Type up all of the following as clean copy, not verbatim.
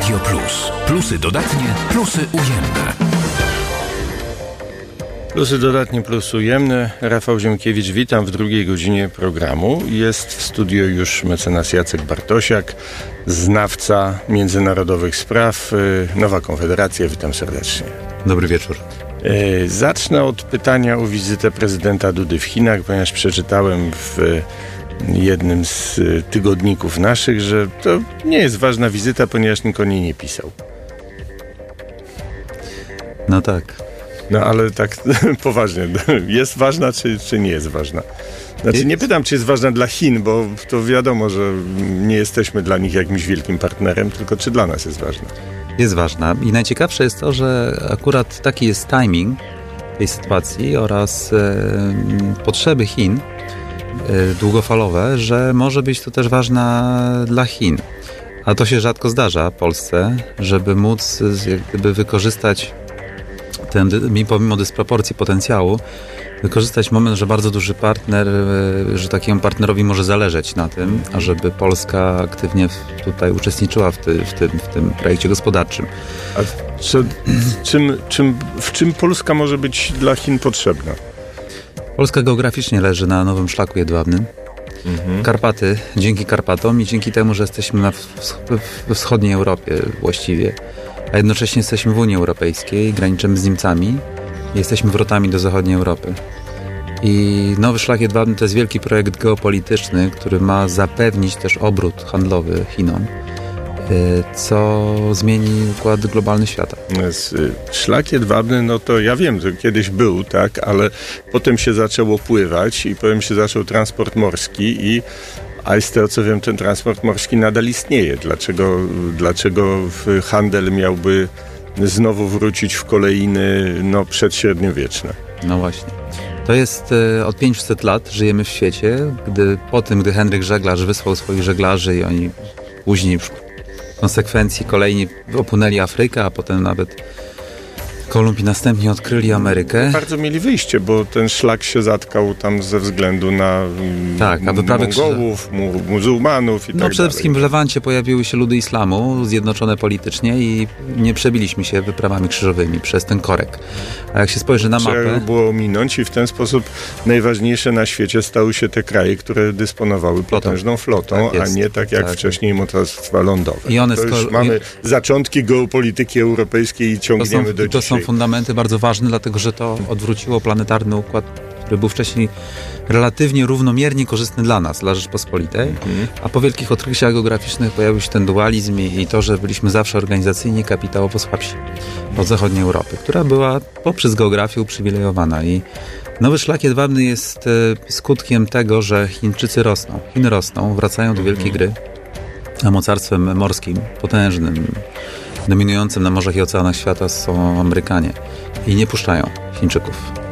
Radio Plus. Plusy dodatnie, plusy ujemne. Plusy dodatnie, plusy ujemne. Rafał Ziemkiewicz, witam w drugiej godzinie programu. Jest w studio już mecenas Jacek Bartosiak, znawca międzynarodowych spraw, Nowa Konfederacja. Witam serdecznie. Dobry wieczór. Zacznę od pytania o wizytę prezydenta Dudy w Chinach, ponieważ przeczytałem w jednym z tygodników naszych, że to nie jest ważna wizyta, ponieważ nikt o niej nie pisał. No tak. No ale tak poważnie, jest ważna czy nie jest ważna? Znaczy nie pytam, czy jest ważna dla Chin, bo to wiadomo, że nie jesteśmy dla nich jakimś wielkim partnerem, tylko czy dla nas jest ważna? Jest ważna i najciekawsze jest to, że akurat taki jest timing tej sytuacji oraz potrzeby Chin długofalowe, że może być to też ważna dla Chin. A to się rzadko zdarza Polsce, żeby móc jak gdyby wykorzystać ten, pomimo dysproporcji potencjału, wykorzystać moment, że bardzo duży partner, że takiemu partnerowi może zależeć na tym, ażeby Polska aktywnie tutaj uczestniczyła w tym projekcie gospodarczym. A w czym Polska może być dla Chin potrzebna? Polska geograficznie leży na nowym szlaku jedwabnym. Karpaty, dzięki Karpatom i dzięki temu, że jesteśmy we wschodniej Europie właściwie, a jednocześnie jesteśmy w Unii Europejskiej, graniczymy z Niemcami i jesteśmy wrotami do zachodniej Europy. I nowy szlak jedwabny to jest wielki projekt geopolityczny, który ma zapewnić też obrót handlowy Chinom, co zmieni układ globalny świata. Szlak jedwabny, no to ja wiem, że kiedyś był, tak, ale potem się zaczęło pływać i potem się zaczął transport morski a z tego co wiem, ten transport morski nadal istnieje. Dlaczego handel miałby znowu wrócić w kolejny, przedśredniowieczne? No właśnie. To jest od 500 lat żyjemy w świecie, gdy Henryk Żeglarz wysłał swoich żeglarzy i oni później w konsekwencji kolejni opłynęli Afrykę, a potem nawet Kolumbii następnie odkryli Amerykę. Bardzo mieli wyjście, bo ten szlak się zatkał tam ze względu na Mongołów, muzułmanów i tak dalej. Przede wszystkim w Lewancie pojawiły się ludy islamu, zjednoczone politycznie i nie przebiliśmy się wyprawami krzyżowymi przez ten korek. A jak się spojrzy na mapę... Trzeba było ominąć i w ten sposób najważniejsze na świecie stały się te kraje, które dysponowały potężną flotą, tak, a nie tak jak wcześniej mocarstwa lądowe. Mamy zaczątki geopolityki europejskiej i ciągniemy do dzisiaj. Są fundamenty bardzo ważne, dlatego że to odwróciło planetarny układ, który był wcześniej relatywnie równomiernie korzystny dla nas, dla Rzeczpospolitej, a po wielkich odkryciach geograficznych pojawił się ten dualizm i to, że byliśmy zawsze organizacyjnie kapitałowo słabsi od zachodniej Europy, która była poprzez geografię uprzywilejowana i nowy szlak jedwabny jest skutkiem tego, że Chiny rosną, wracają do wielkiej gry, a mocarstwem morskim, potężnym, dominującym na morzach i oceanach świata są Amerykanie i nie puszczają Chińczyków.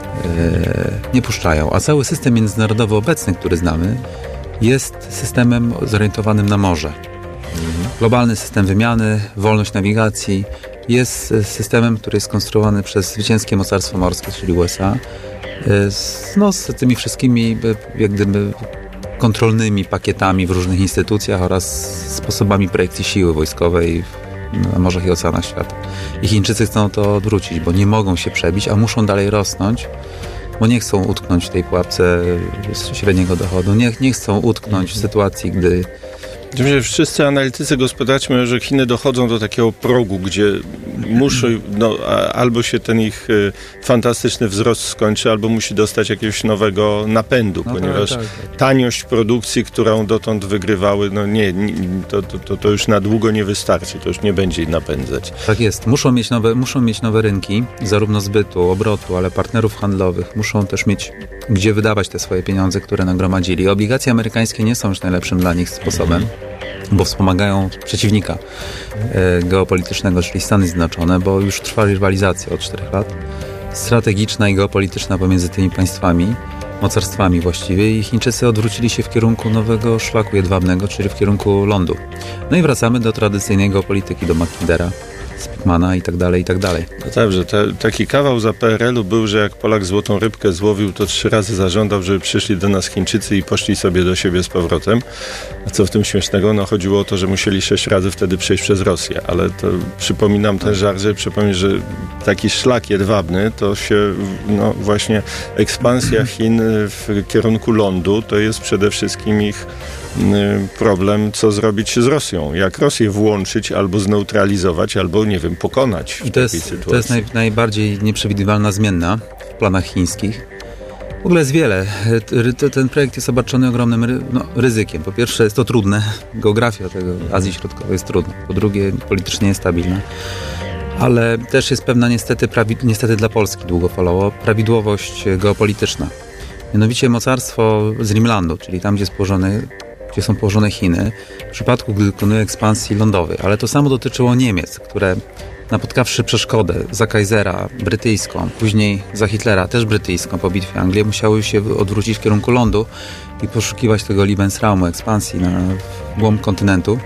Nie puszczają. A cały system międzynarodowy obecny, który znamy, jest systemem zorientowanym na morze. Globalny system wymiany, wolność nawigacji jest systemem, który jest skonstruowany przez zwycięskie mocarstwo morskie, czyli USA, z tymi wszystkimi jak gdyby kontrolnymi pakietami w różnych instytucjach oraz sposobami projekcji siły wojskowej na morzach i oceanach świata. I Chińczycy chcą to odwrócić, bo nie mogą się przebić, a muszą dalej rosnąć, bo nie chcą utknąć w tej pułapce średniego dochodu, nie chcą utknąć w sytuacji, gdy... Wszyscy analitycy gospodarczy mówią, że Chiny dochodzą do takiego progu, gdzie muszą, albo się ten ich fantastyczny wzrost skończy, albo musi dostać jakiegoś nowego napędu, ponieważ taniość produkcji, którą dotąd wygrywały, to już na długo nie wystarczy, to już nie będzie ich napędzać. Tak jest, muszą mieć nowe rynki, zarówno zbytu, obrotu, ale partnerów handlowych, muszą też mieć gdzie wydawać te swoje pieniądze, które nagromadzili. Obligacje amerykańskie nie są już najlepszym dla nich sposobem, bo wspomagają przeciwnika geopolitycznego, czyli Stany Zjednoczone, bo już trwa rywalizacja od 4 lat, strategiczna i geopolityczna pomiędzy tymi państwami, mocarstwami właściwie, i Chińczycy odwrócili się w kierunku nowego szlaku jedwabnego, czyli w kierunku lądu. No i wracamy do tradycyjnej geopolityki, do Mackindera, Spitmana i tak dalej, i tak dalej. No tak, że taki kawał za PRL-u był, że jak Polak złotą rybkę złowił, to 3 razy zażądał, żeby przyszli do nas Chińczycy i poszli sobie do siebie z powrotem. A co w tym śmiesznego? No chodziło o to, że musieli 6 razy wtedy przejść przez Rosję, ale to przypominam ten żart, żeby przypomnieć, że taki szlak jedwabny to się, no właśnie ekspansja Chin w kierunku lądu to jest przede wszystkim ich problem, co zrobić z Rosją. Jak Rosję włączyć albo zneutralizować, albo, nie wiem, pokonać w takiej sytuacji. To jest najbardziej nieprzewidywalna zmienna w planach chińskich. W ogóle jest wiele. Ten projekt jest obarczony ogromnym ryzykiem. Po pierwsze jest to trudne. Geografia tego Azji Środkowej jest trudna. Po drugie politycznie niestabilna. Ale też jest pewna niestety dla Polski długofalowo prawidłowość geopolityczna. Mianowicie mocarstwo z Rimlandu, czyli tam, gdzie są położone Chiny, w przypadku, gdy dokonuje ekspansji lądowej. Ale to samo dotyczyło Niemiec, które napotkawszy przeszkodę za Kaisera brytyjską, później za Hitlera też brytyjską po bitwie Anglii, musiały się odwrócić w kierunku lądu i poszukiwać tego Lebensraumu, ekspansji na głąb kontynentu.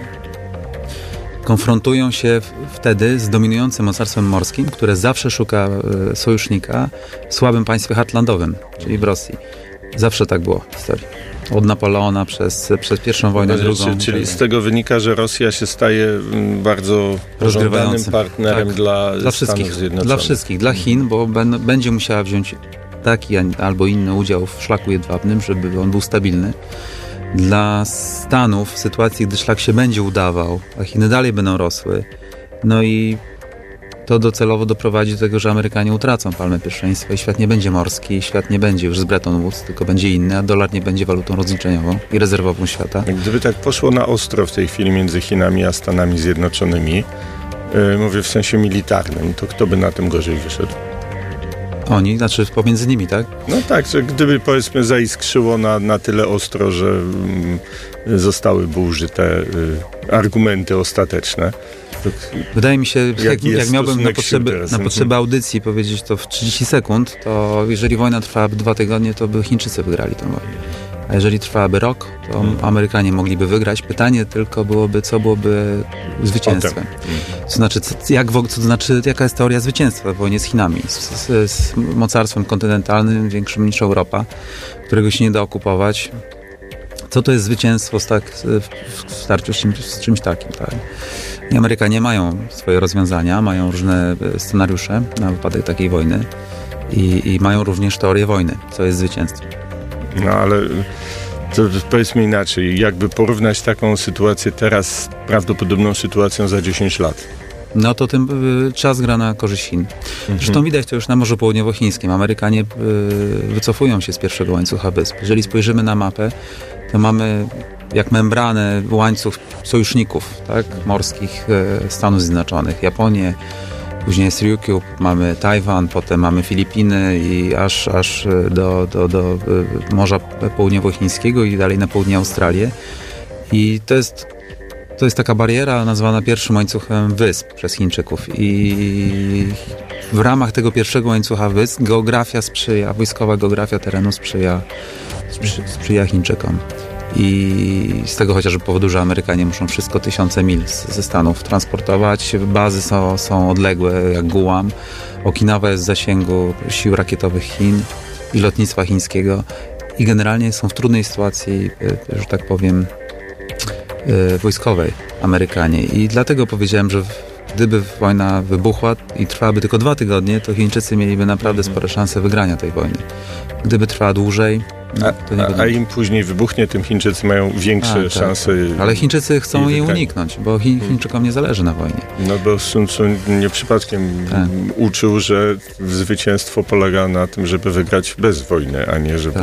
Konfrontują się wtedy z dominującym mocarstwem morskim, które zawsze szuka sojusznika w słabym państwie heartlandowym, czyli w Rosji. Zawsze tak było w historii. Od Napoleona przez pierwszą wojnę, drugą. Czyli z tego wynika, że Rosja się staje bardzo pożądanym partnerem dla Stanów Zjednoczonych. Dla wszystkich. Dla Chin, bo będzie musiała wziąć taki albo inny udział w szlaku jedwabnym, żeby on był stabilny. Dla Stanów w sytuacji, gdy szlak się będzie udawał, a Chiny dalej będą rosły, no i to docelowo doprowadzi do tego, że Amerykanie utracą palmę pierwszeństwa i świat nie będzie morski, świat nie będzie już z Bretton Woods, tylko będzie inny, a dolar nie będzie walutą rozliczeniową i rezerwową świata. Gdyby tak poszło na ostro w tej chwili między Chinami a Stanami Zjednoczonymi, mówię w sensie militarnym, to kto by na tym gorzej wyszedł? Oni, znaczy pomiędzy nimi, tak? No tak, że gdyby powiedzmy zaiskrzyło na tyle ostro, że zostałyby użyte argumenty ostateczne. Wydaje mi się, jak miałbym na potrzeby audycji powiedzieć to w 30 sekund, to jeżeli wojna trwałaby 2 tygodnie, to by Chińczycy wygrali tę wojnę. A jeżeli trwałaby rok, to Amerykanie mogliby wygrać. Pytanie tylko byłoby, co byłoby zwycięstwem. To znaczy, jaka jest teoria zwycięstwa w wojnie z Chinami? Z mocarstwem kontynentalnym, większym niż Europa, którego się nie da okupować. Co to jest zwycięstwo w starciu z czymś takim? Tak? I Amerykanie mają swoje rozwiązania, mają różne scenariusze na wypadek takiej wojny i mają również teorię wojny, co jest zwycięstwem. No ale to powiedzmy inaczej, jakby porównać taką sytuację teraz z prawdopodobną sytuacją za 10 lat. No to ten czas gra na korzyść Chin. Zresztą widać to już na Morzu Południowochińskim. Amerykanie wycofują się z pierwszego łańcucha wysp. Jeżeli spojrzymy na mapę, to mamy jak membranę łańcuch sojuszników, tak, morskich Stanów Zjednoczonych, Japonię, później jest Ryukyu, mamy Tajwan, potem mamy Filipiny i aż do Morza Południowochińskiego i dalej na południe Australię. I to jest taka bariera nazwana pierwszym łańcuchem wysp przez Chińczyków. I w ramach tego pierwszego łańcucha wysp wojskowa geografia terenu sprzyja Chińczykom. I z tego chociażby powodu, że Amerykanie muszą wszystko tysiące mil ze Stanów transportować. Bazy są odległe jak Guam. Okinawa jest w zasięgu sił rakietowych Chin i lotnictwa chińskiego. I generalnie są w trudnej sytuacji, że tak powiem, wojskowej Amerykanie. I dlatego powiedziałem, że gdyby wojna wybuchła i trwałaby tylko 2 tygodnie, to Chińczycy mieliby naprawdę spore szanse wygrania tej wojny. Gdyby trwała dłużej, a im później wybuchnie, tym Chińczycy mają większe szanse. Ale Chińczycy chcą jej uniknąć, bo Chińczykom nie zależy na wojnie. No bo Sun Tzu nie przypadkiem uczył, że zwycięstwo polega na tym, żeby wygrać bez wojny, a nie żeby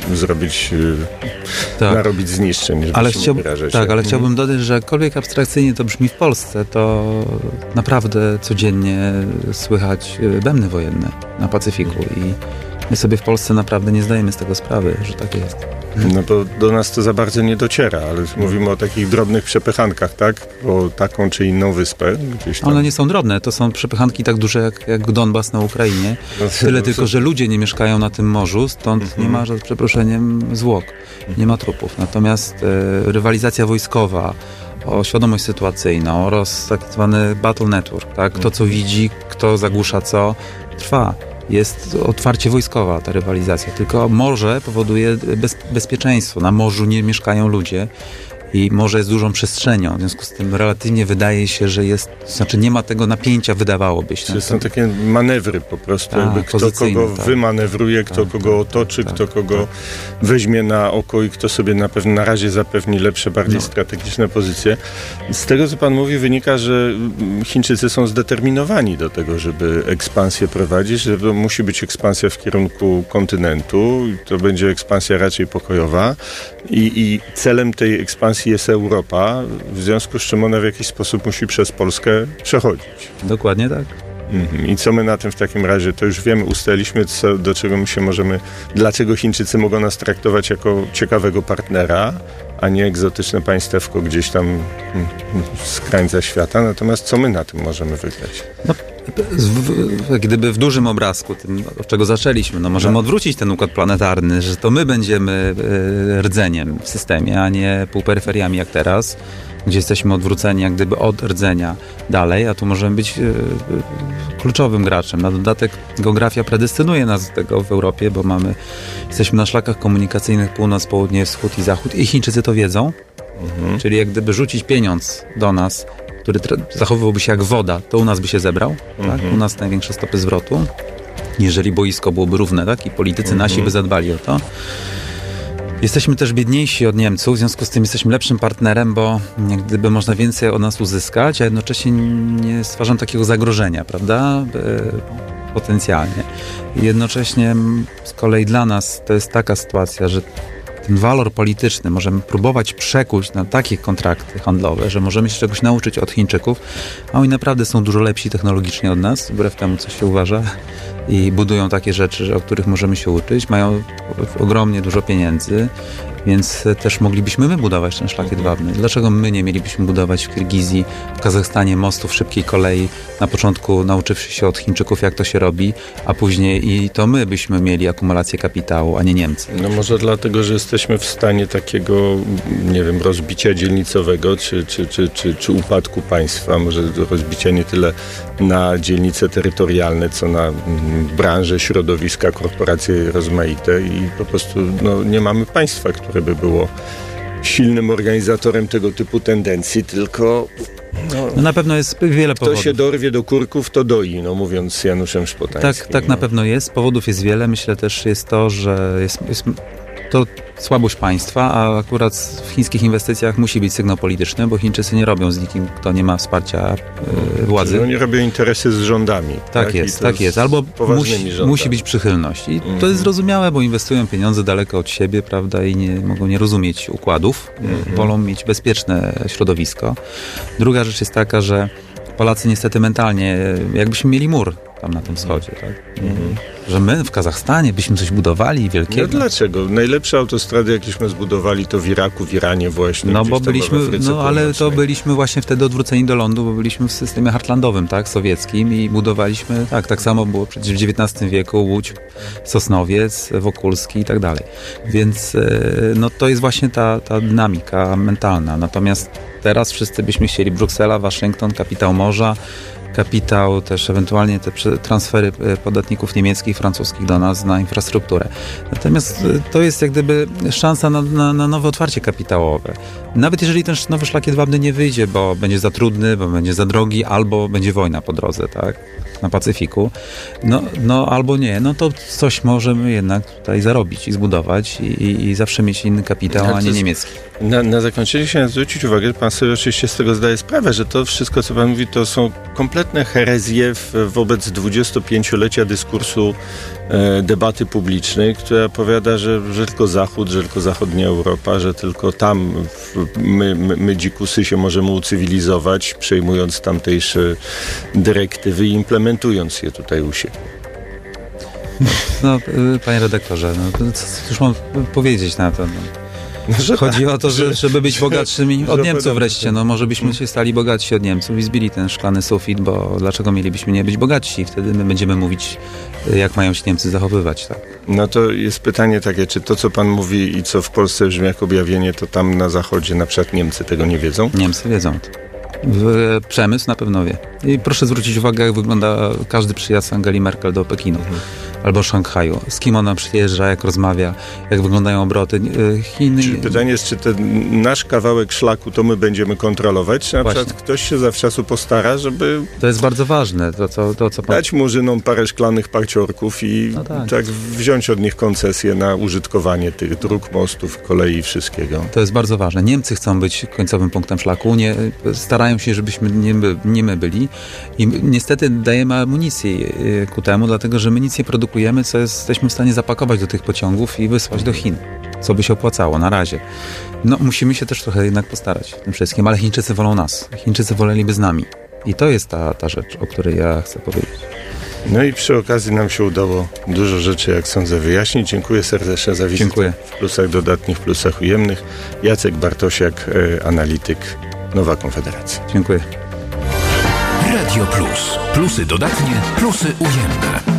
narobić zniszczeń. Ale chciałbym dodać, że jakkolwiek abstrakcyjnie to brzmi w Polsce, to naprawdę codziennie słychać bębny wojenne na Pacyfiku i My sobie w Polsce naprawdę nie zdajemy z tego sprawy, że tak jest. No bo do nas to za bardzo nie dociera, ale mówimy o takich drobnych przepychankach, tak? O taką czy inną wyspę gdzieś tam. One nie są drobne, to są przepychanki tak duże jak Donbas na Ukrainie. Tyle tylko, że ludzie nie mieszkają na tym morzu, stąd nie ma, za przeproszeniem, zwłok, nie ma trupów. Natomiast rywalizacja wojskowa, o świadomość sytuacyjną oraz tak zwany battle network, tak? Kto co widzi, kto zagłusza co, trwa. Jest otwarcie wojskowa ta rywalizacja, tylko morze powoduje bezpieczeństwo. Na morzu nie mieszkają ludzie i morze jest dużą przestrzenią, w związku z tym relatywnie wydaje się, że jest, znaczy nie ma tego napięcia, wydawałoby się. Czyli są takie manewry po prostu, jakby kto kogo wymanewruje, kto kogo otoczy, kto kogo weźmie na oko i kto sobie na razie zapewni lepsze, bardziej strategiczne pozycje. Z tego, co pan mówi, wynika, że Chińczycy są zdeterminowani do tego, żeby ekspansję prowadzić, że to musi być ekspansja w kierunku kontynentu, to będzie ekspansja raczej pokojowa i celem tej ekspansji jest Europa, w związku z czym ona w jakiś sposób musi przez Polskę przechodzić. Dokładnie tak. I co my na tym w takim razie? To już wiemy, ustaliliśmy, do czego my się możemy, dlaczego Chińczycy mogą nas traktować jako ciekawego partnera, a nie egzotyczne państewko gdzieś tam z krańca świata. Natomiast co my na tym możemy wygrać? No, gdyby w dużym obrazku, tym, od czego zaczęliśmy, możemy odwrócić ten układ planetarny, że to my będziemy rdzeniem w systemie, a nie półperyferiami jak teraz, gdzie jesteśmy odwróceni jak gdyby od rdzenia dalej, a tu możemy być kluczowym graczem. Na dodatek geografia predestynuje nas do tego w Europie, bo jesteśmy na szlakach komunikacyjnych północ, południe, wschód i zachód i Chińczycy to wiedzą, czyli jak gdyby rzucić pieniądz do nas, który zachowywałby się jak woda, to u nas by się zebrał, tak? U nas największe stopy zwrotu, jeżeli boisko byłoby równe, tak? I politycy nasi by zadbali o to. Jesteśmy też biedniejsi od Niemców, w związku z tym jesteśmy lepszym partnerem, bo jak gdyby można więcej od nas uzyskać, a jednocześnie nie stwarzam takiego zagrożenia, prawda? Potencjalnie. I jednocześnie z kolei dla nas to jest taka sytuacja, że ten walor polityczny możemy próbować przekuć na takie kontrakty handlowe, że możemy się czegoś nauczyć od Chińczyków, a oni naprawdę są dużo lepsi technologicznie od nas, wbrew temu, co się uważa, i budują takie rzeczy, o których możemy się uczyć, mają ogromnie dużo pieniędzy, więc też moglibyśmy my budować ten szlak jedwabny. Dlaczego my nie mielibyśmy budować w Kirgizji, w Kazachstanie mostów szybkiej kolei, na początku nauczywszy się od Chińczyków, jak to się robi, a później i to my byśmy mieli akumulację kapitału, a nie Niemcy. No może dlatego, że jesteśmy w stanie takiego, nie wiem, rozbicia dzielnicowego, czy upadku państwa, może rozbicia nie tyle na dzielnice terytorialne, co na branże, środowiska, korporacje rozmaite i po prostu nie mamy państwa, które by było silnym organizatorem tego typu tendencji, tylko na pewno jest wiele powodów. Kto się dorwie do kurków, to doi, mówiąc Januszem Szpotańskim. Tak, na pewno jest. Powodów jest wiele. Myślę też jest to, że jest to słabość państwa, a akurat w chińskich inwestycjach musi być sygnał polityczny, bo Chińczycy nie robią z nikim, kto nie ma wsparcia władzy. Oni robią interesy z rządami. Tak jest. Albo musi być przychylność. I to jest zrozumiałe, bo inwestują pieniądze daleko od siebie, prawda, i mogą nie rozumieć układów. Wolą mieć bezpieczne środowisko. Druga rzecz jest taka, że Polacy niestety mentalnie, jakbyśmy mieli mur tam na tym wschodzie, tak? Że my w Kazachstanie byśmy coś budowali wielkiego. No dlaczego? Najlepsze autostrady, jakieśmy zbudowali, to w Iraku, w Iranie właśnie. Bo byliśmy, ale to byliśmy właśnie wtedy odwróceni do lądu, bo byliśmy w systemie heartlandowym, tak, sowieckim i budowaliśmy, tak samo było przecież w XIX wieku, Łódź, Sosnowiec, Wokulski i tak dalej. Więc to jest właśnie ta dynamika mentalna. Natomiast teraz wszyscy byśmy chcieli Bruksela, Waszyngton, kapitał morza, kapitał, też ewentualnie te transfery podatników niemieckich, francuskich do nas na infrastrukturę. Natomiast to jest jak gdyby szansa na nowe otwarcie kapitałowe. Nawet jeżeli ten nowy szlak jedwabny nie wyjdzie, bo będzie za trudny, bo będzie za drogi, albo będzie wojna po drodze, tak? Na Pacyfiku, albo nie, to coś możemy jednak tutaj zarobić i zbudować i zawsze mieć inny kapitał, a nie niemiecki. Na zakończenie chciałem zwrócić uwagę, że pan sobie oczywiście z tego zdaje sprawę, że to wszystko, co pan mówi, to są kompletne herezje wobec 25-lecia dyskursu debaty publicznej, która powiada, że tylko Zachód, że tylko zachodnia Europa, że tylko tam my dzikusy się możemy ucywilizować, przejmując tamtejsze dyrektywy i implementując je tutaj u siebie. No, panie redaktorze, cóż mam powiedzieć na to? Chodzi o to, żeby być bogatszymi od Niemców wreszcie. Może byśmy się stali bogatsi od Niemców i zbili ten szklany sufit, bo dlaczego mielibyśmy nie być bogatsi? Wtedy my będziemy mówić, jak mają się Niemcy zachowywać. Tak? No to jest pytanie takie, czy to, co pan mówi i co w Polsce brzmi jak objawienie, to tam na zachodzie na przykład Niemcy tego nie wiedzą? Niemcy wiedzą. Przemysł na pewno wie. I proszę zwrócić uwagę, jak wygląda każdy przyjazd Angeli Merkel do Pekinu albo Szanghaju. Z kim ona przyjeżdża, jak rozmawia, jak wyglądają obroty. Chiny... Czyli pytanie jest, czy ten nasz kawałek szlaku to my będziemy kontrolować, czy na przykład ktoś się zawczasu postara, żeby... To jest bardzo ważne. To, co pan... Dać murzynom parę szklanych parciorków i tak wziąć od nich koncesję na użytkowanie tych dróg, mostów, kolei i wszystkiego. To jest bardzo ważne. Niemcy chcą być końcowym punktem szlaku. Starają się, żebyśmy nie my byli. I niestety dajemy amunicję ku temu, dlatego że my nic nie produkujemy, co jesteśmy w stanie zapakować do tych pociągów i wysłać do Chin. Co by się opłacało na razie. Musimy się też trochę jednak postarać w tym wszystkim, ale Chińczycy wolą nas. Chińczycy woleliby z nami. I to jest ta rzecz, o której ja chcę powiedzieć. No i przy okazji nam się udało dużo rzeczy, jak sądzę, wyjaśnić. Dziękuję serdecznie za wizytę. Dziękuję. W Plusach Dodatnich, Plusach Ujemnych. Jacek Bartosiak, analityk, Nowa Konfederacja. Dziękuję. Radio Plus. Plusy dodatnie, plusy ujemne.